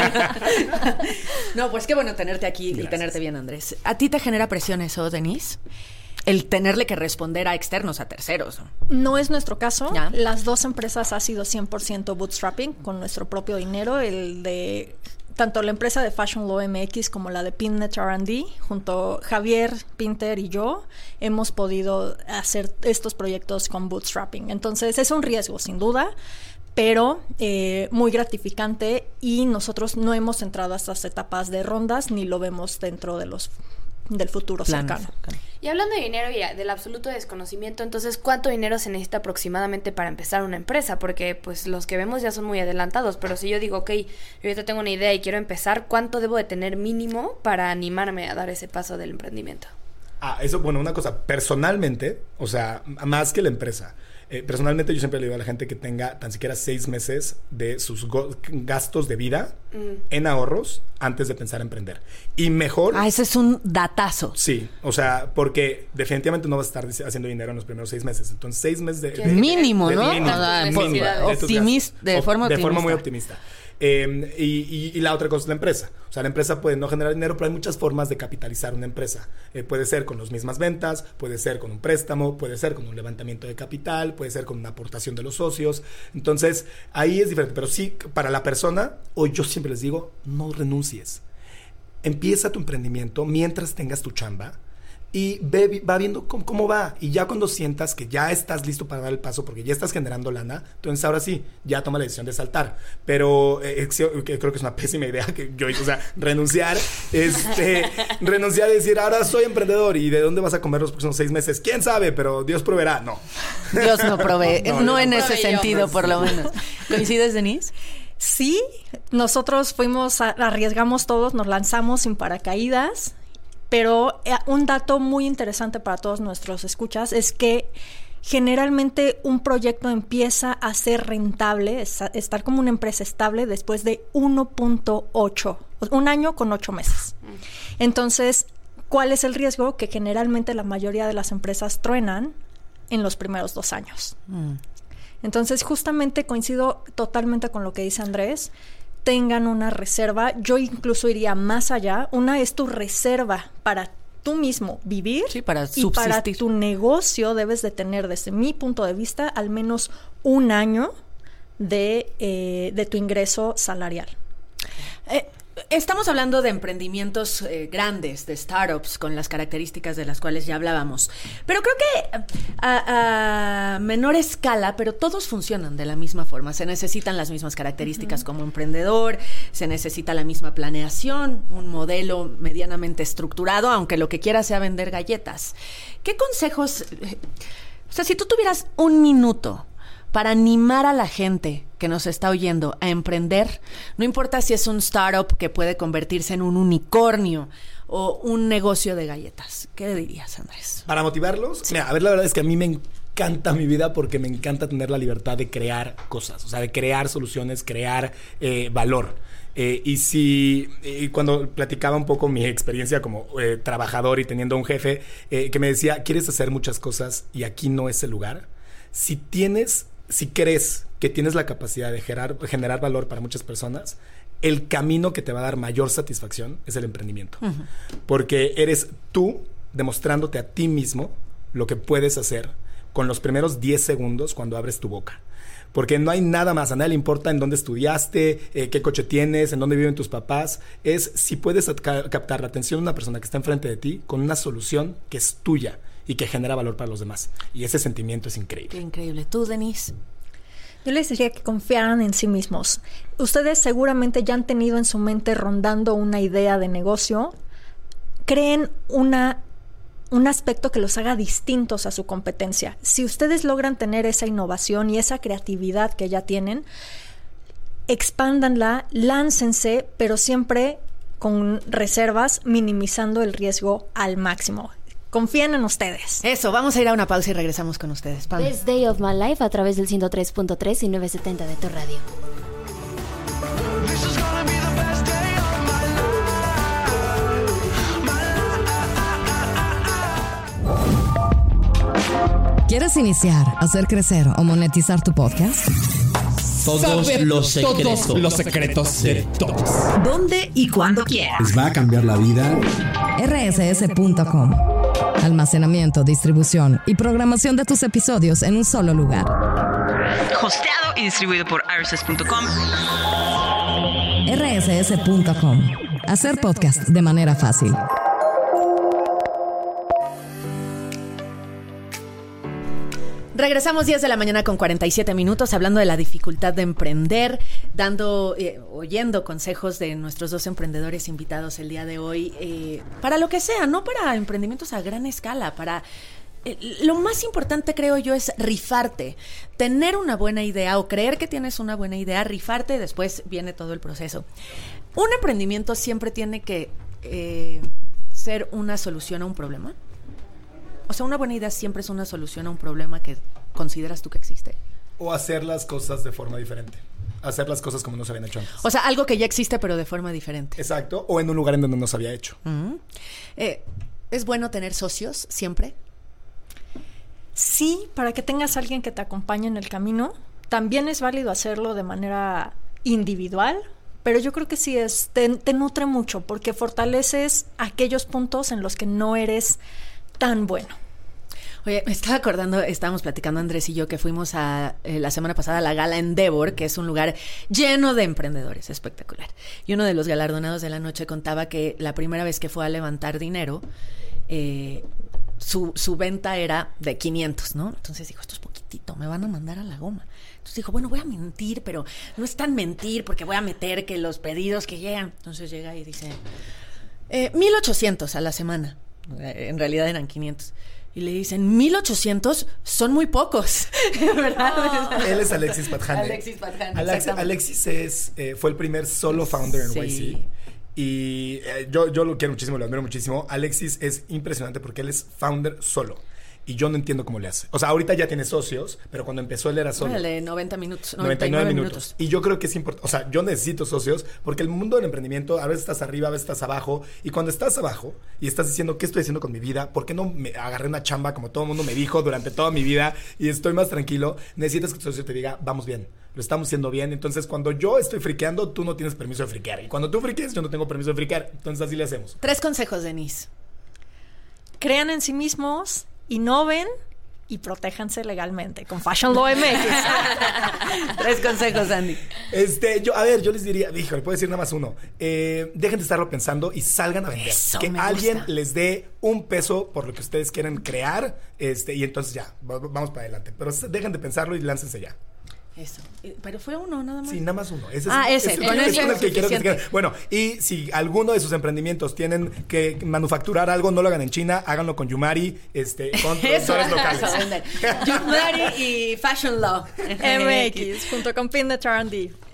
No, pues qué bueno tenerte aquí. Gracias. Y tenerte bien, Andrés. ¿A ti te genera presión eso, Denise? El tenerle que responder a externos, a terceros. No es nuestro caso. ¿Ya? Las dos empresas ha sido cien por ciento bootstrapping con nuestro propio dinero. El de tanto la empresa de Fashion Law M X como la de Pinnet R and D, junto Javier Pinter y yo, hemos podido hacer estos proyectos con bootstrapping. Entonces es un riesgo, sin duda, pero eh, muy gratificante, y nosotros no hemos entrado a estas etapas de rondas ni lo vemos dentro de los del futuro Planes. cercano. Y hablando de dinero y del absoluto desconocimiento, entonces, ¿cuánto dinero se necesita aproximadamente para empezar una empresa? Porque, pues, los que vemos ya son muy adelantados, pero si yo digo, ok, yo ahorita tengo una idea y quiero empezar, ¿cuánto debo de tener mínimo para animarme a dar ese paso del emprendimiento? Ah, eso, bueno, una cosa, personalmente, o sea, más que la empresa, eh, personalmente yo siempre le digo a la gente que tenga tan siquiera seis meses de sus go- gastos de vida mm. en ahorros antes de pensar en emprender. Y mejor... Ah, ese es un datazo. Sí, o sea, porque definitivamente no vas a estar haciendo dinero en los primeros seis meses. Entonces, seis meses de... de mínimo, de, ¿no? De, mínimo, ah, de, mínimo, de, optimista, de, de forma de optimista. forma muy optimista. Eh, y, y, y la otra cosa es la empresa. O sea, la empresa puede no generar dinero, pero hay muchas formas de capitalizar una empresa. Eh, puede ser con las mismas ventas, puede ser con un préstamo, puede ser con un levantamiento de capital, puede ser con una aportación de los socios. Entonces, ahí es diferente. Pero sí, para la persona, hoy yo siempre les digo, no renuncies. Empieza tu emprendimiento mientras tengas tu chamba y ve, va viendo cómo, cómo va. Y ya cuando sientas que ya estás listo para dar el paso, porque ya estás generando lana, entonces ahora sí, ya toma la decisión de saltar. Pero eh, creo que es una pésima idea que yo hice. O sea, renunciar, este, renunciar y decir, ahora soy emprendedor. ¿Y de dónde vas a comer los próximos seis meses? ¿Quién sabe? Pero Dios proveerá. No. Dios no provee. no, no, no en no ese sentido, yo. por lo menos. ¿Coincides, Denise? Sí, nosotros fuimos, a, arriesgamos todos, nos lanzamos sin paracaídas, pero eh, un dato muy interesante para todos nuestros escuchas es que generalmente un proyecto empieza a ser rentable, es, estar como una empresa estable después de uno punto ocho, un año con ocho meses. Entonces, ¿cuál es el riesgo? Que generalmente la mayoría de las empresas truenan en los primeros dos años. Mm. Entonces, justamente coincido totalmente con lo que dice Andrés. Tengan una reserva. Yo incluso iría más allá. Una es tu reserva para tú mismo vivir. Sí, para y subsistir. Para tu negocio debes de tener, desde mi punto de vista, al menos un año de, eh, de tu ingreso salarial. Eh, Estamos hablando de emprendimientos eh, grandes, de startups, con las características de las cuales ya hablábamos. Pero creo que a, a menor escala, pero todos funcionan de la misma forma. Se necesitan las mismas características uh-huh. como emprendedor, se necesita la misma planeación, un modelo medianamente estructurado, aunque lo que quieras sea vender galletas. ¿Qué consejos? O sea, si tú tuvieras un minuto para animar a la gente que nos está oyendo a emprender, no importa si es un startup que puede convertirse en un unicornio o un negocio de galletas, ¿qué dirías, Andrés? Para motivarlos, sí. Mira, a ver, la verdad es que a mí me encanta mi vida porque me encanta tener la libertad de crear cosas, o sea, de crear soluciones, crear eh, valor. Eh, y si y cuando platicaba un poco mi experiencia como eh, trabajador y teniendo un jefe eh, que me decía, quieres hacer muchas cosas y aquí no es el lugar. Si tienes, si crees que tienes la capacidad de generar, generar valor para muchas personas, el camino que te va a dar mayor satisfacción es el emprendimiento. Uh-huh. Porque eres tú demostrándote a ti mismo lo que puedes hacer con los primeros diez segundos cuando abres tu boca. Porque no hay nada más, a nadie le importa en dónde estudiaste, eh, qué coche tienes, en dónde viven tus papás. Es si puedes ca- captar la atención de una persona que está enfrente de ti con una solución que es tuya y que genera valor para los demás. Y ese sentimiento es increíble. Qué increíble. ¿Tú, Denise? Yo les diría que confiaran en sí mismos. Ustedes seguramente ya han tenido en su mente rondando una idea de negocio. Creen una... un aspecto que los haga distintos a su competencia. Si ustedes logran tener esa innovación y esa creatividad que ya tienen, expándanla, láncense, pero siempre con reservas, minimizando el riesgo al máximo. Confíen en ustedes. Eso, vamos a ir a una pausa y regresamos con ustedes. Pam. Best Day of My Life a través del ciento tres punto tres y novecientos setenta de tu radio. ¿Quieres iniciar, hacer crecer o monetizar tu podcast? Todos Saber los secretos. Todos los secretos de todos. ¿Dónde y cuándo quieras? Les va a cambiar la vida. R S S punto com. Almacenamiento, distribución y programación de tus episodios en un solo lugar. Hosteado y distribuido por R S S punto com. R S S punto com. Hacer podcast de manera fácil. Regresamos diez de la mañana con cuarenta y siete minutos hablando de la dificultad de emprender, dando, eh, oyendo consejos de nuestros dos emprendedores invitados el día de hoy, eh, para lo que sea, no para emprendimientos a gran escala, para... Eh, lo más importante, creo yo, es rifarte, tener una buena idea o creer que tienes una buena idea, rifarte y después viene todo el proceso. Un emprendimiento siempre tiene que eh, ser una solución a un problema. O sea, una buena idea siempre es una solución a un problema que consideras tú que existe. O hacer las cosas de forma diferente. Hacer las cosas como no se habían hecho antes. O sea, algo que ya existe pero de forma diferente. Exacto. O en un lugar en donde no se había hecho. Uh-huh. Eh, ¿Es bueno tener socios siempre? Sí, para que tengas a alguien que te acompañe en el camino. También es válido hacerlo de manera individual, pero yo creo que sí es, te, te nutre mucho porque fortaleces aquellos puntos en los que no eres tan bueno. Oye, me estaba acordando, estábamos platicando Andrés y yo que fuimos a eh, la semana pasada a la Gala Endeavor, que es un lugar lleno de emprendedores, espectacular. Y uno de los galardonados de la noche contaba que la primera vez que fue a levantar dinero, eh, su, su venta era de quinientos, ¿no? Entonces dijo, esto es poquitito, me van a mandar a la goma. Entonces dijo, bueno, voy a mentir, pero no es tan mentir porque voy a meter que los pedidos que llegan. Entonces llega y dice, eh, mil ochocientos a la semana. En realidad eran quinientos. Y le dicen, mil ochocientos son muy pocos, ¿verdad? Oh. Él es Alexis Padjane. Alexis Padjane, Alex, Alexis es, eh, fue el primer solo founder en sí. Y C. Y eh, yo, yo lo quiero muchísimo, lo admiro muchísimo. Alexis es impresionante porque él es founder solo. Y yo no entiendo cómo le hace. O sea, ahorita ya tiene socios, pero cuando empezó él era solo. Dale, noventa minutos. noventa y nueve minutos. Y yo creo que es importante. O sea, yo necesito socios porque el mundo del emprendimiento, a veces estás arriba, a veces estás abajo. Y cuando estás abajo y estás diciendo, ¿qué estoy haciendo con mi vida? ¿Por qué no me agarré una chamba como todo el mundo me dijo durante toda mi vida y estoy más tranquilo? Necesitas que tu socio te diga, vamos bien, lo estamos haciendo bien. Entonces, cuando yo estoy friqueando, tú no tienes permiso de friquear. Y cuando tú friquees, yo no tengo permiso de friquear. Entonces, así le hacemos. Tres consejos, Denise. Crean en sí mismos, innoven y protéjanse legalmente con Fashion Law M X. Tres consejos, Andy. Este, yo, a ver, yo les diría, híjole, puedo decir nada más uno. Eh, dejen de estarlo pensando y salgan a vender. Eso, que me alguien gusta. les dé un peso por lo que ustedes quieren crear, este, y entonces ya, vamos para adelante. Pero dejen de pensarlo y láncense ya. Eso. Pero fue uno, nada más. Sí, nada más uno. Ese ah, es, ese. ese Con es ese el es que quiero que se suficiente. queden. Bueno, y si alguno de sus emprendimientos tienen que manufacturar algo, no lo hagan en China, háganlo con Yumari, este, con productores locales. Yumari y Fashion Law M X junto con Pin de R and D.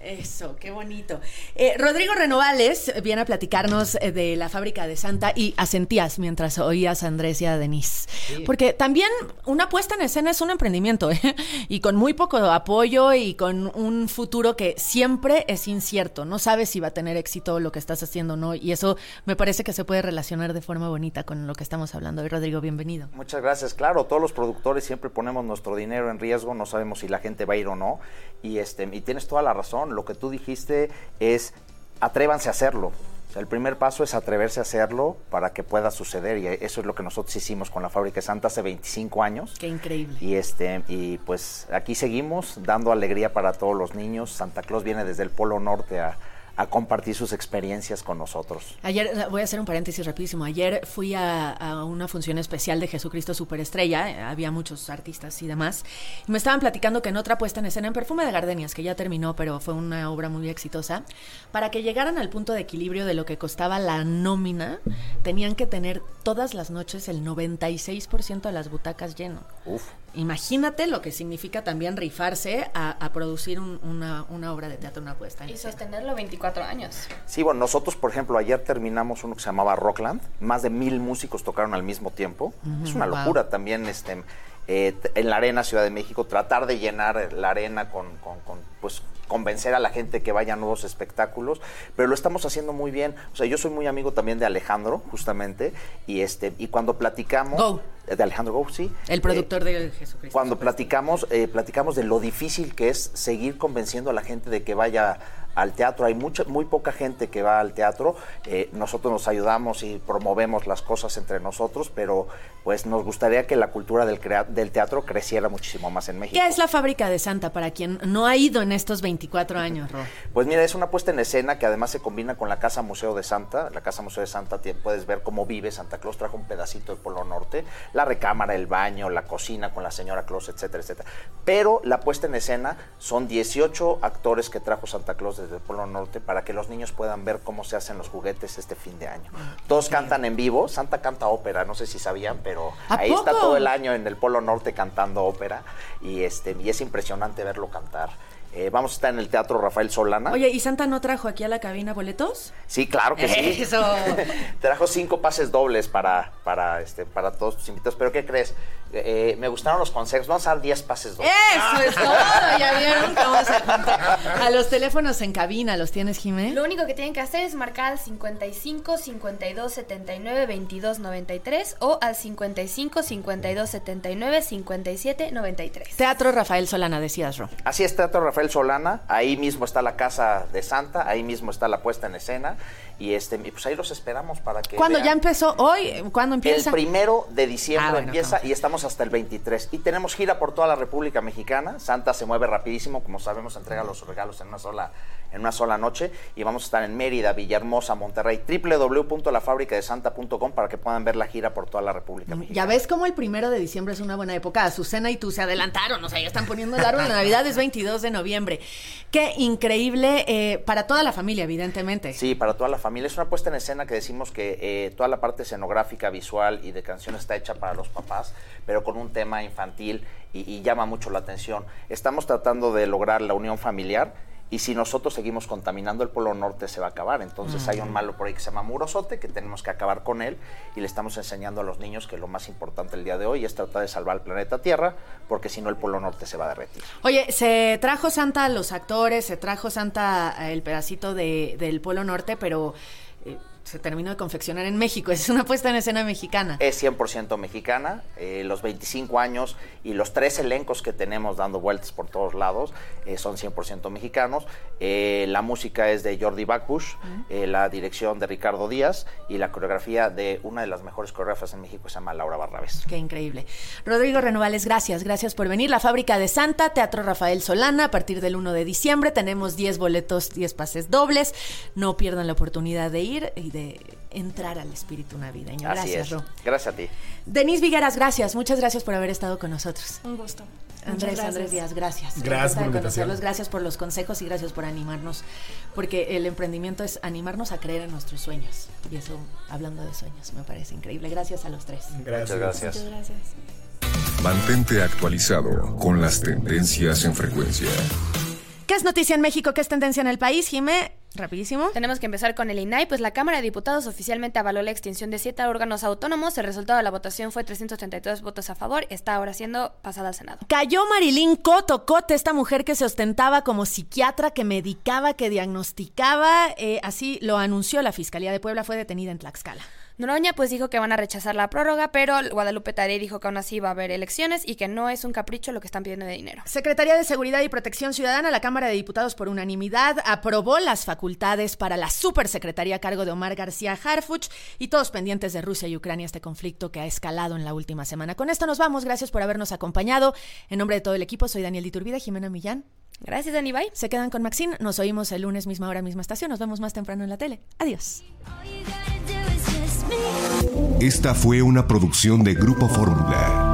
Eso, qué bonito. Eh, Rodrigo Renovales viene a platicarnos eh, de la Fábrica de Santa y asentías mientras oías a Andrés y a Denise. Sí. Porque también una puesta en escena es un emprendimiento, ¿eh? Y con muy poco apoyo y con un futuro que siempre es incierto. No sabes si va a tener éxito lo que estás haciendo o no, y eso me parece que se puede relacionar de forma bonita con lo que estamos hablando hoy. Rodrigo, bienvenido. Muchas gracias. Claro, todos los productores siempre ponemos nuestro dinero en riesgo, no sabemos si la gente va a ir o no, y, este, y tienes toda la razón. Lo que tú dijiste es, atrévanse a hacerlo. O sea, el primer paso es atreverse a hacerlo para que pueda suceder, y eso es lo que nosotros hicimos con la Fábrica de Santa hace veinticinco años. Qué increíble. Y, este, y pues aquí seguimos dando alegría para todos los niños. Santa Claus viene desde el Polo Norte a a compartir sus experiencias con nosotros. Ayer, voy a hacer un paréntesis rapidísimo, ayer fui a, a una función especial de Jesucristo Superestrella, eh, había muchos artistas y demás, y me estaban platicando que en otra puesta en escena, en Perfume de Gardenias, que ya terminó, pero fue una obra muy exitosa, para que llegaran al punto de equilibrio de lo que costaba la nómina, tenían que tener todas las noches el noventa y seis por ciento de las butacas lleno. Uf. Imagínate lo que significa también rifarse a, a producir un, una, una obra de teatro, una puesta en escena. Y sostenerlo veinticuatro años. Sí, bueno, nosotros, por ejemplo, ayer terminamos uno que se llamaba Rockland. Más de mil músicos tocaron al mismo tiempo. Uh-huh, es una locura wow. También este, eh, en la Arena Ciudad de México, tratar de llenar la arena con, con, con pues, convencer a la gente que vaya a nuevos espectáculos, pero lo estamos haciendo muy bien. O sea, yo soy muy amigo también de Alejandro, justamente, y este y cuando platicamos... Go. De Alejandro Go, sí. El productor eh, de Jesucristo. Cuando platicamos, eh, platicamos de lo difícil que es seguir convenciendo a la gente de que vaya al teatro. Hay mucha, muy poca gente que va al teatro. Eh, nosotros nos ayudamos y promovemos las cosas entre nosotros, pero pues nos gustaría que la cultura del, crea- del teatro creciera muchísimo más en México. ¿Qué es la Fábrica de Santa para quien no ha ido en estos veinticuatro años, Ro? Pues mira, es una puesta en escena que además se combina con la Casa Museo de Santa. La Casa Museo de Santa, te, puedes ver cómo vive Santa Claus. Trajo un pedacito del Polo Norte, la recámara, el baño, la cocina con la señora Claus, etcétera, etcétera. Pero la puesta en escena son dieciocho actores que trajo Santa Claus desde el Polo Norte para que los niños puedan ver cómo se hacen los juguetes este fin de año. Todos cantan en vivo. Santa canta ópera, no sé si sabían, pero ahí poco? está todo el año en el Polo Norte cantando ópera, y este y es impresionante verlo cantar. Eh, vamos a estar en el Teatro Rafael Solana. Oye, ¿y Santa no trajo aquí a la cabina boletos? Sí, claro que sí. Eso. Trajo cinco pases dobles para, para, este, para todos tus invitados. ¿Pero qué crees? Eh, me gustaron los consejos. Vamos a dar diez pases dobles. ¡Eso es todo! ¿Ya vieron cómo se junta? A los teléfonos en cabina, ¿los tienes, Jimé? Lo único que tienen que hacer es marcar al cincuenta y cinco, cincuenta y dos, setenta y nueve, veintidós, noventa y tres o al cincuenta y cinco, cincuenta y dos, setenta y nueve, cincuenta y siete, noventa y tres. Teatro Rafael Solana, decías, Ro. Así es, Teatro Rafael Solana. Ahí mismo está la Casa de Santa, ahí mismo está la puesta en escena, y este y pues ahí los esperamos para que ¿Cuándo vean. ya empezó? ¿Hoy? ¿Cuándo empieza? El primero de diciembre ah, bueno, empieza ¿cómo? Y estamos hasta el veintitrés. Y tenemos gira por toda la República Mexicana. Santa se mueve rapidísimo, como sabemos, entrega los regalos en una sola en una sola noche, y vamos a estar en Mérida, Villahermosa, Monterrey, doble u doble u doble u punto la fábrica de santa punto com para que puedan ver la gira por toda la República Mexicana. Ya ves cómo el primero de diciembre es una buena época. Azucena y tú se adelantaron, o sea, ya están poniendo el árbol de Navidad, es veintidós de noviembre. Qué increíble, eh, para toda la familia, evidentemente. Sí, para toda la familia. Es una puesta en escena que decimos que eh, toda la parte escenográfica, visual y de canción está hecha para los papás, pero con un tema infantil y, y llama mucho la atención. Estamos tratando de lograr la unión familiar, y si nosotros seguimos contaminando, el Polo Norte se va a acabar. Entonces uh-huh. hay un malo por ahí que se llama murosote, que tenemos que acabar con él, y le estamos enseñando a los niños que lo más importante el día de hoy es tratar de salvar el planeta Tierra, porque si no el Polo Norte se va a derretir. Oye, se trajo Santa a los actores, se trajo Santa el pedacito de, del Polo Norte, pero... Eh, se terminó de confeccionar en México. Es una puesta en escena mexicana. Es cien por ciento mexicana. Eh, los veinticinco años y los tres elencos que tenemos dando vueltas por todos lados eh, son cien por ciento mexicanos. Eh, la música es de Jordi Bakbush, uh-huh. eh, la dirección de Ricardo Díaz y la coreografía de una de las mejores coreógrafas en México, se llama Laura Barrabés. Qué increíble. Rodrigo Renovales, gracias. Gracias por venir. La Fábrica de Santa, Teatro Rafael Solana, a partir del uno de diciembre. Tenemos diez boletos, diez pases dobles. No pierdan la oportunidad de ir y de de entrar al espíritu navideño. Así Gracias, es. Ro. Gracias a ti. Denise Vigueras, gracias. Muchas gracias por haber estado con nosotros. Un gusto. Andrés, Andrés Díaz, gracias. Gracias por la invitación. Gracias por los consejos y gracias por animarnos, porque el emprendimiento es animarnos a creer en nuestros sueños. Y eso, hablando de sueños, me parece increíble. Gracias a los tres. Gracias. Muchas gracias. Muchas gracias. Mantente actualizado con las tendencias en frecuencia. ¿Qué es noticia en México? ¿Qué es tendencia en el país, Jimé? Rapidísimo. Tenemos que empezar con el I N A I, pues la Cámara de Diputados oficialmente avaló la extinción de siete órganos autónomos. El resultado de la votación fue trescientos treinta y dos votos a favor. Está ahora siendo pasada al Senado. Cayó Marilyn Coto Cote, esta mujer que se ostentaba como psiquiatra, que medicaba, que diagnosticaba. Eh, así lo anunció la Fiscalía de Puebla. Fue detenida en Tlaxcala. Noroña pues dijo que van a rechazar la prórroga, pero Guadalupe Tadei dijo que aún así va a haber elecciones y que no es un capricho lo que están pidiendo de dinero. Secretaría de Seguridad y Protección Ciudadana, la Cámara de Diputados por unanimidad aprobó las facultades para la supersecretaría a cargo de Omar García Harfuch, y todos pendientes de Rusia y Ucrania, este conflicto que ha escalado en la última semana. Con esto nos vamos, gracias por habernos acompañado. En nombre de todo el equipo, soy Daniel Iturbide, Jimena Millán. Gracias, Dani, bye. Se quedan con Maxine, nos oímos el lunes, misma hora, misma estación. Nos vemos más temprano en la tele. Adiós. Esta fue una producción de Grupo Fórmula.